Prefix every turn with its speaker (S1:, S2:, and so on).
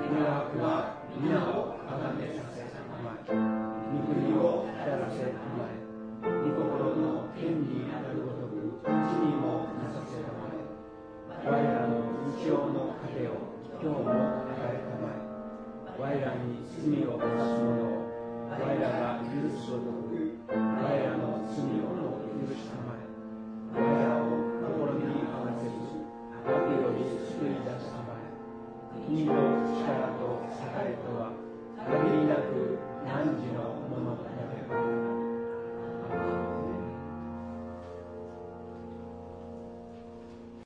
S1: 願わくは皆をあがめさせたまえ、御国を至らせたまえ、御心の天にあるごとく地にもなさせたまえ。我らの日曜の糧を今日も与えたまえ。我らに罪を犯す者を我らが許すごとく我らの罪を許したまえ。我らを試みに合わせず悪より救い出したまえ。国と力と栄とは限りなく汝のものだけは